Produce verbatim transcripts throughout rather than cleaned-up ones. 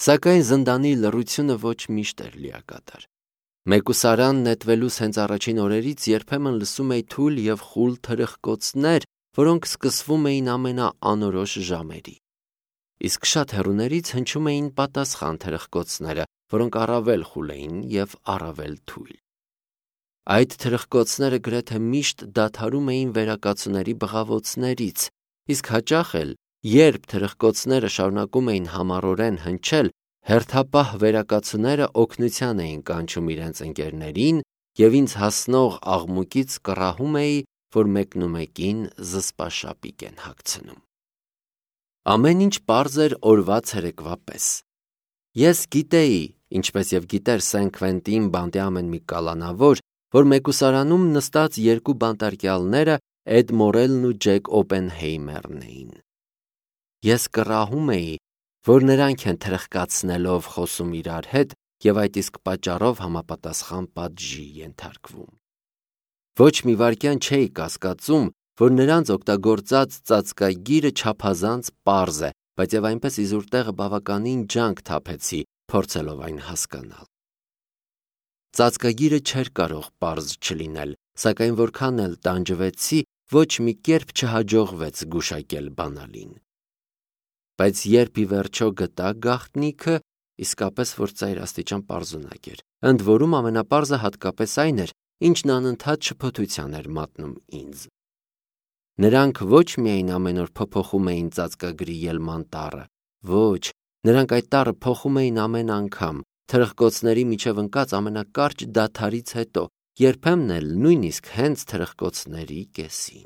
Սակայն զնդանի լռությունը ոչ միշտ էր լիակատար։ Մեկուսարան նետվելուց հենց առաջին օրերից երբեմն լսում էի թույլ և խուլ թրխկոցներ, որոնք սկսվում էին ամենաանորոշ ժամերի։ Իսկ շատ հեռուներից հնչում էին պատասխան թրխկոցները, որոնք առավել խուլ էին և առավել թույլ։ Այդ թրխկոցները գրեթե միշտ դադարում էին վերակացուների բղավոցներից, իսկ հաճախ էլ, երբ թրխկոցները շարունակում էին համառորեն հնչել, հերթապահ վերակացուները օգնության էին կանչում իրենց ընկերներին և ինձ հասնող աղմուկից կռահում էի, որ մեկնումեկին զսպաշապիկ են հագցնում։ Ամեն ինչ պարզ էր օրվա ցերեկվա պես։ Ես գիտեի, ինչպես և գիտեր Սեն-Քվենտին բանտի ամեն մի կալանավոր, որ մեկուսարանում նստած երկու բանտարկյալները Էդ Մորելն ու Ջեք Օպենհեյմերն էին։ Ես կռահում էի, որ նրանք են թրխկացնելով խոսում իրար հետ և այդ իսկ պատճառով համապատասխան պատժի ենթարկվում։ Ոչ մի վայրկյան չէի կասկածում, որ նրանց օգտագործած ծածկագիրը չափազանց պարզ է, բայց և այնպես իզուր տեղը բավականին ջանք թափեցի, փորձելով այն հասկանալ։ Ծածկագիրը չէր կարող պարզ չլինել, սակայն որքան էլ տանջվեցի, ոչ մի կերպ չհաջողվեց գուշակել բանալին։ Բայց երբ ի վերջո գտա գաղտնիքը, իսկապես որ ծայրաստիճան պարզունակ էր, ընդ որում ամենապարզը հատկապես այն էր, ինչն անընդհատ շփոթության էր մատնում ինձ։ Նրանք ոչ միայն ամեն օր փոփոխում էին ծածկագրի ելման տառը, ոչ, նրանք այդ տառը փոխում էին ամեն անգամ, թրխկոցների միջև ընկած ամենակարճ դադարից հետո, երբեմն էլ նույնիսկ հենց թրխկոցների կեսին։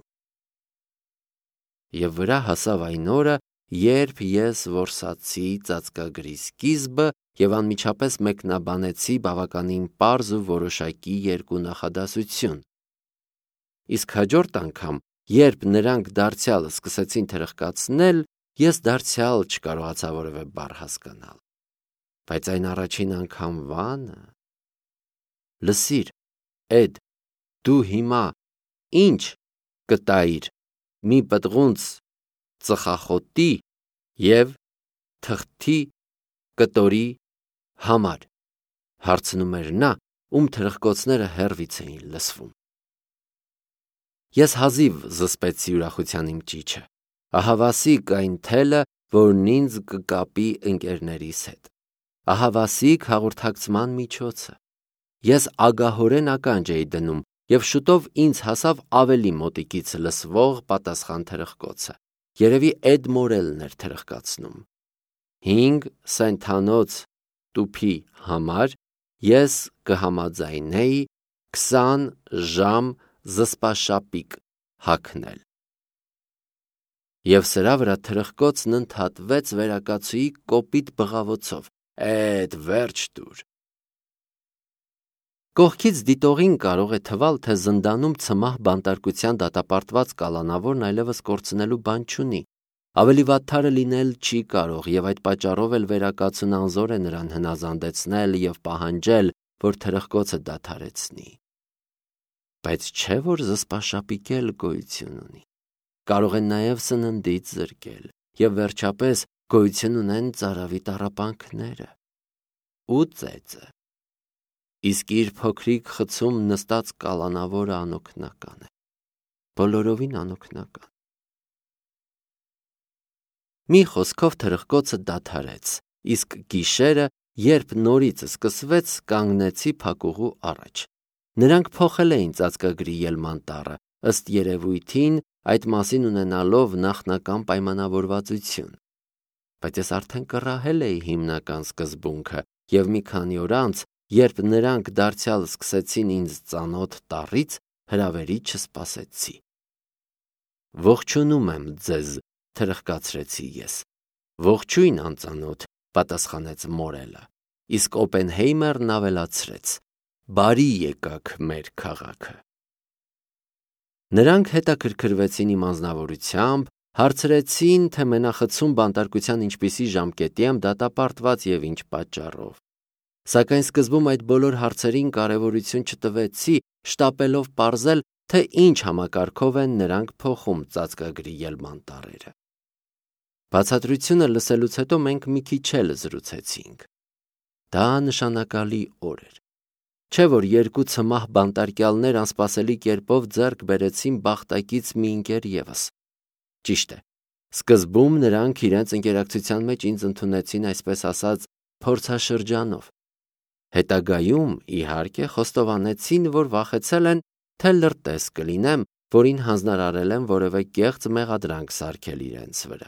Եվ վրա հասավ այն օրը, երբ ես որսացի ծածկագրի սկիզբը և անմիջապես մեկնաբանեցի բավականին պարզ ու որոշակի երկու նախադասություն։ Իսկ հաջորդ անգամ, երբ նրանք դարձյալ սկսեցին թրխկացնել, ես դարձյալ չկարողացա որևէ բառ հասկանալ։ Բայց այն առաջին անգամվանը… Լսիր, Էդ, դու հիմա ի՞նչ կտայիր, մի պտղունց ծխախոտի և թղթի կտորի համար, հարցնում էր նա, ում թրխկոցները հեռվից էին լսվում։ Ես հազիվ զսպեցի ուրախության իմ ճիչը, ահավասիկ այն թելը, որն ինձ կկապի ընկերներիս հետ, ահավասիկ հաղորդակցման միջոցը։ Ես ագահորեն ականջ էի դնում և շուտով ինձ հասավ ավելի մոտիկից լսվող պատասխան թրխկոցը, երևի Էդ Մորելն էր թրխկացնում։ Հինգ սենթանոց տուփի համար ես կհամաձայնեի քսան ժամ զսպաշապիկ հագնել։ Եվ սրա վրա թրխկոցն ընդհատվեց վերակացուի կոպիտ բղավոցով. Էդ վերջ տուր։ Կողքից դիտողին կարող է թվալ, թե զնդանում ցմահ բանտարկության դատապարտված կալանավորն այլևս կորցնելու բան չունի։ Ավելի վատթարը լինել չի կարող, և այդ պատճառով էլ վերակացուն անզոր է նրան հնազանդեցնել և պահանջել, որ թրխկոցը դադարեցնի։ Բայց չէ՞ որ զսպաշապիկել գոյություն ունի։ Կարող են նաև սննդից զրկել, և վերջապես գոյություն ունեն ծարավի տառապանքները ու ծեծը։ Իսկ իր փոքրիկ խցում նստած կալանավորը անօգնական է, բոլորովին անօգնական։ Մի խոսքով թրխկոցը դադարեց, իսկ գիշերը, երբ նորից սկսվեց, կանգնեցի փակուղու առաջ։ Նրանք փոխել էին ծածկագրի ելման տառը, ըստ երևույթին, այդ մասին ունենալով նախնական պայմանավորվածություն։ Բայց ես արդեն կռահել էի հիմնական սկզբունքը, և մի քանի օր անց, երբ նրանք դարձյալ սկսեցին ինձ ծանոթ տառից, հրավերի չսպասեցի։ Ողջունում եմ ձեզ, թրխկացրեցի ես։ Ողջույն անծանոթ, պատասխանեց Մորելը, իսկ Օպենհեյմերն ավելացրեց. բարի եկաք մեր քաղաքը։ Նրանք հետաքրքրվեցին իմ անձնավորությամբ, հարցրեցին, թե մենախցում բանտարկության ինչպիսի ժամկետի եմ դատապարտված և ինչ պատճառով։ Սակայն սկզբում այդ բոլոր հարցերին կարևորություն չտվեցի, շտապելով պարզել, թե ինչ համակարգով են նրանք փոխում ծածկագրի ելման տառերը։ Բացատրությունը լսելուց հետո մենք մի քիչ էլ զրուցեցինք։ Դա նշանակալի օր էր։ Չէ՞ որ երկու ցմահ բանտարկյալներ անսպասելի կերպով ձեռք բերեցին բախտակից մի ընկեր ևս։ Ճիշտ է, սկզբում նրանք իրենց ընկերակցության մեջ ինձ ընդունեցին, այսպես ասած, փորձաշրջանով։ Հետագայում, իհարկե, խոստովանեցին, որ վախեցել են, թե լրտես կլինեմ, որին հանձնարարել եմ որևէ կեղծ մեղադրանք սարքել իրենց վրա։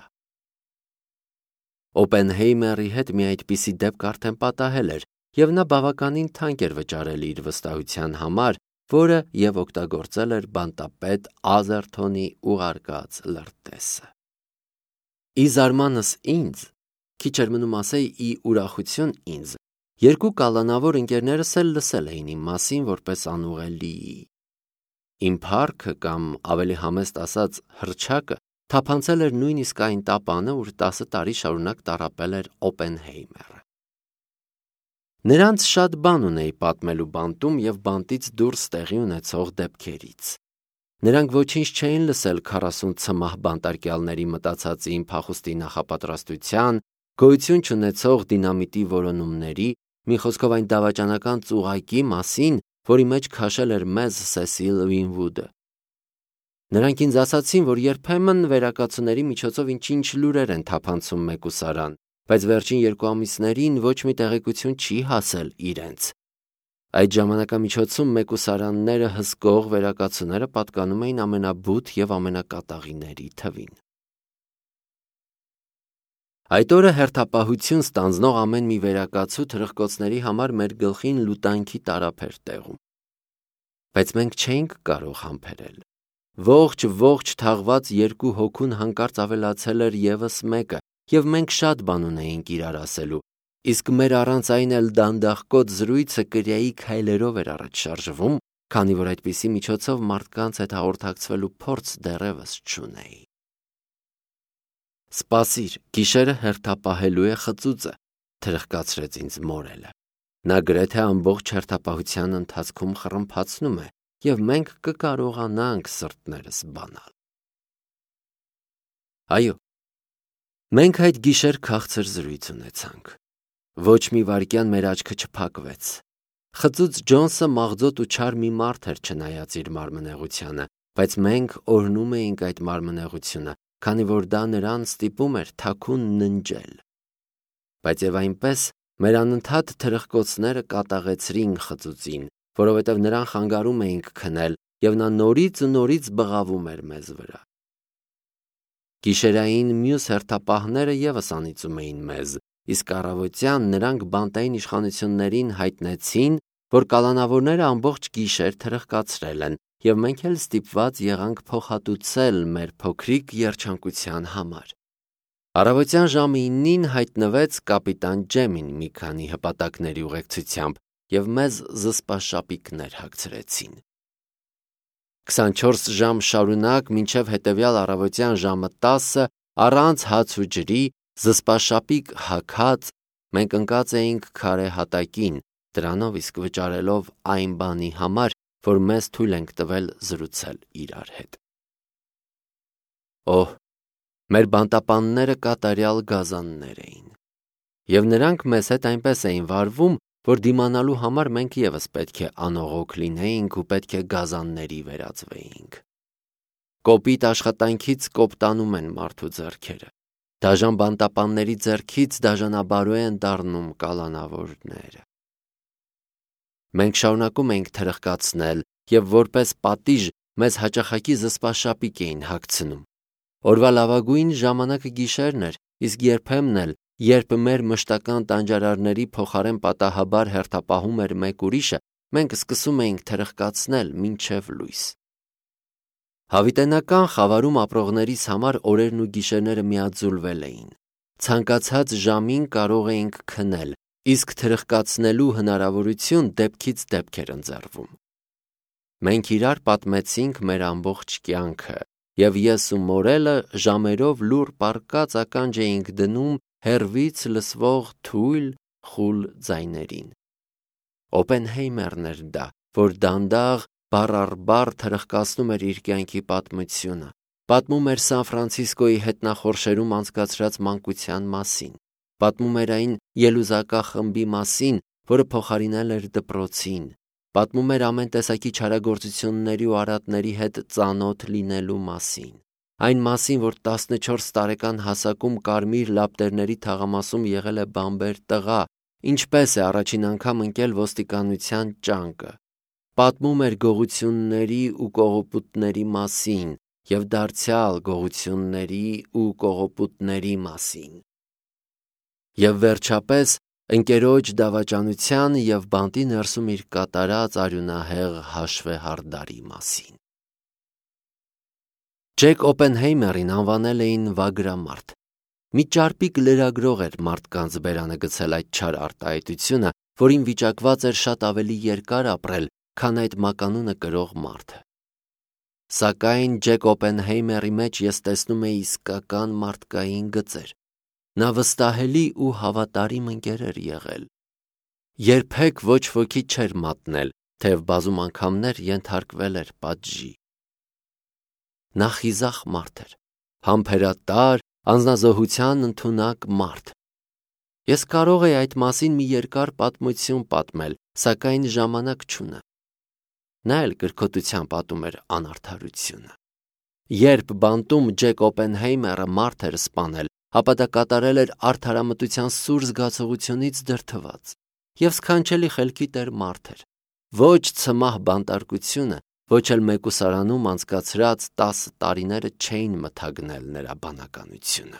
Օպենհեյմերի հետ մի այդպիսի դեպք արդեն պատահել էր, և նա բավականին թանկ էր վճարել իր վստահության համար, որը և օգտագործել էր բանտապետ Ազերթոնի ուղարկած լրտեսը։ Ի զարմանս ինձ, քիչ էր մնում ասեի ի ուրախություն ինձ, երկու կալանավոր ընկերներս էլ լսել էին իմ մասին որպես անուղելի։ Իմ փառքը կամ ավելի համեստ ասած հռչակը թափանցել էր նույնիսկ այն տապանը, ուր տասը տարի շարունակ տառապել էր Օպենհեյմերը։ Նրանց շատ բան ունեի պատմելու բանտում և բանտից դուրս տեղի ունեցող դեպքերից։ Նրանք ոչինչ չէին լսել քառասուն ցմահ բանտարկյալների մտածածի փախուստի նախապատրաստության, գոյություն չունեցող դինամիտի որոնումների, մի խոսքով այն դավաճանական ծուղակի մասին, որի մեջ քաշել էր մեզ Սեսիլ Վինվուդը։ Նրանք ինձ ասացին, որ երբեմն վերակացուների միջոցով ինչ-ինչ լուրեր են թափանցում մեկուսարան, բայց վերջին երկու ամիսներին ոչ մի տեղեկություն չի հասել իրենց։ Այդ ժամանակամիջոցում մեկուսարանները հսկող վերակացուները պատկանում էին ամենաբութ և ամենակատաղիների թվին։ Այդ օրը հերթապահություն ստանձնող ամեն մի վերակացու թրխկոցների համար մեր գլխին լուտանքի տարափ էր տեղում։ Բայց մենք չէինք կարող համբերել։ Ողջ-ողջ թաղված երկու հոգուն հանկարծ ավելացել էր ևս մեկը, և մենք շատ բան ունեինք իրար ասելու, իսկ մեր առանց այն էլ դանդաղկոտ զրույցը կրիայի քայլերով էր առաջ շարժվում, քանի որ այդպիսի միջոցով մարդկանց հետ հաղորդակցվելու փորձ դեռևս չունեի։ «Սպասիր, գիշերը հերթապահելու է խծուծը», թրխկացրեց ինձ մորելը։ Նա գրեթե ամբողջ հերթապահության ընթացքում խռմփացնում է, և մենք կկարողանանք սրտներս բանալ։ Այո, մենք այդ գիշեր քաղցր զրույց ունեցանք։ Ոչ մի վայրկյան մեր աչքը չփակվեց։ Խծուծ Ջոնսը մաղձոտ ու չար մի մարդ էր չնայած իր մարմնեղությանը, բայց մենք օրհնում էինք այդ մարմնեղությունը, քանի որ դա նրան ստիպում էր թաքուն ննջել։ Բայց և այնպես մեր անընդհատ թրխկոցները կատաղեցրին խծուծին, որովհետև նրան խանգարում էինք քնել, և նա նորից ու նորից բղավում էր մեզ վրա։ Գիշերային մյուս հերթապահները ևս անիծում էին մեզ, իսկ առավոտյան նրանք բանտային իշխանություններին հայտնեցին, որ կալանավորները ամբողջ գիշեր թրխկացրել են, և մենք էլ ստիպված եղանք փոխհատուցել մեր փոքրիկ երջանկության համար։ Առավոտյան ժամը իննին հայտնվեց կապիտան Ջեմին մի քանի հպատակների ուղեկցությամբ, և մեզ զսպաշապիկներ հագցրեցին։ քսանչորս ժամ շարունակ մինչև հետևյալ առավոտյան ժամը տասը առանց հաց ու ջրի, զսպաշապիկ հագած, մենք ընկած էինք քարե հատակին, դրանով իսկ վճարելով այն բանի համար, որ մեզ թույլ ենք տվել զրուցել իրար հետ։ Օհ, մեր բանտապանները կատարյալ գազաններ էին, և նրանք մեզ հետ այնպես էին վարվում, որ դիմանալու համար մենք ևս պետք է անողոք լինեինք ու պետք է գազանների վերածվեինք։ Կոպիտ աշխատանքից կոպտանում են մարդու ձեռքերը, դաժան բանտապանների ձեռքից դաժանաբարո են դառնում կալանավորները։ Մենք շարունակում էինք թրխկացնել, և որպես պատիժ մեզ հաճախակի զսպաշապիկ էին հագցնում։ Օրվա լավագույն ժամանակը գիշերն էր, իսկ երբեմն էլ, երբ մեր մշտական տանջարարների փոխարեն պատահաբար հերթապահում էր մեկ ուրիշը, մենք սկսում էինք թրխկացնել մինչև լույս։ Հավիտենական խավարում ապրողներիս համար օրերն ու գիշերները միաձուլվել էին։ Ցանկացած ժամին կարող էինք քնել, իսկ թրխկացնելու հնարավորություն դեպքից դեպք էր ընձեռվում։ Մենք իրար պատմեցինք մեր ամբողջ կյանքը, և ես ու մորելը ժամերով լուռ պառկած ականջ էինք դնում հեռվից լսվող թույլ, խուլ ձայներին։ Օպենհեյմերն էր դա, որ դանդաղ, բառ առ բառ թրխկացնում էր իր կյանքի պատմությունը, Պատմում էր Սան Ֆրանցիսկոյի հետնախորշերում անցկացրած մանկության մասին, պատմում էր այն ելուզակա խմբի մասին, որը փոխարինել էր դպրոցին, պատմում էր ամեն տեսակի չարագործությունների ու արատների հետ ծանոթ լինելու մասին, այն մասին, որ տասնչորս տարեկան հասակում կարմիր լապտերների թաղամասում եղել է բամբեր տղա, ինչպես է առաջին անգամ ընկել ոստիկանության ճանկը, պատմում էր գողությունների ու կողոպուտների մասին և դարձյալ գողությունների ու կողոպուտների մասին։ Եվ վերջապես ընկերոջ դավաճանության և բանտի ներսում իր կատարած արյունահեղ հաշվեհարդարի մասին։ Ջեք Օպենհեյմերին անվանել էին վագրամարդ։ Մի ճարպիկ լրագրող էր մարդկանց բերանը գցել այդ չար արտահայտությունը, որին վիճակված էր շատ ավելի երկար ապրել, քան այդ մականունը կրող մարդը։ Սակայն Ջեք Օպենհեյմերի մեջ ես տեսնում էի իսկական մարդկային գծեր։ Նա վստահելի ու հավատարիմ ընկեր էր եղել։ Երբեք ոչ ոքի չէր մատնել, թեև բազում անգամներ ենթարկվել էր պատժի։ Նա խիզախ մարդ էր, համբերատար, անձնազոհության ընդունակ մարդ։ Ես կարող էի այդ մասին մի երկար պատմություն պատմել, սակայն ժամանակ չունեմ։ Նա էլ կրկոտության պատում էր անարդարությունը։ Երբ բանտում Ջեք Օպենհեյմերը մարդ էր սպանել, ապա դա կատարել էր արդարամտության սուր զգացողությունից դրդված և սքանչելի խելքի տեր մարդ էր։ Ոչ ցմահ բանտարկությունը, ոչ էլ մեկուսարանում անցկացրած տասը տարիները չէին մթագնել նրա բանականությունը։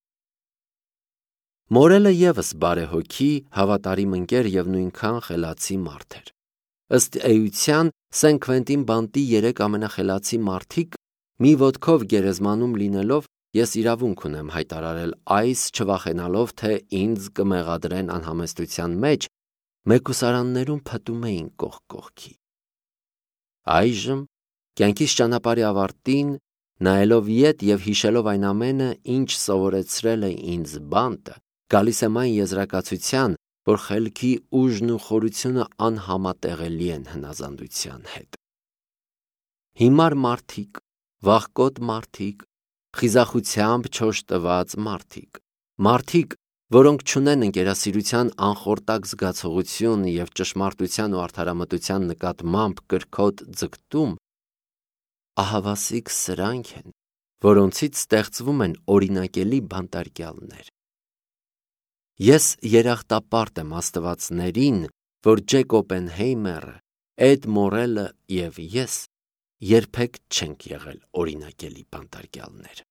Մորելը ևս բարեհոգի, հավատարիմ ընկեր և նույնքան խելացի մարդ էր։ Ըստ էության, Սեն Քվենտին բանտի երեք ամենախելացի մարդիկ մի ոտքով գերեզմանում լինելով, ես իրավունք ունեմ հայտարարել այս, չվախենալով, թե ինձ կմեղադրեն անհամեստության մեջ, մեկուսարաններում փտում էին կողք կողքի։ Այժմ, կյանքիս ճանապարհի ավարտին, նայելով ետ և հիշելով այն ամենը, ինչ սովորեցրել է ինձ բանտը, գալիս եմ այն եզրակացության, որ խելքի ուժն ու խորությունը անհամատեղելի են հնազանդության հետ։ Հիմար մարդիկ, վախկոտ մարդիկ, խիզախությամբ չոշ տված մարդիկ, մարդիկ, որոնք չունեն ընկերասիրության անխորտակ զգացողություն և ճշմարտության ու արդարամտության նկատմամբ կրքոտ ձգտում, ահավասիկ սրանք են, որոնցից ստեղծվում են օրինակելի բանտարկյալներ։ Ես երախտապարտ եմ աստվածներին, որ Ջեք Օպենհեյմերը, Էդ Մորելը և ես երբեք չենք եղել օրինակելի բանտարկյալներ։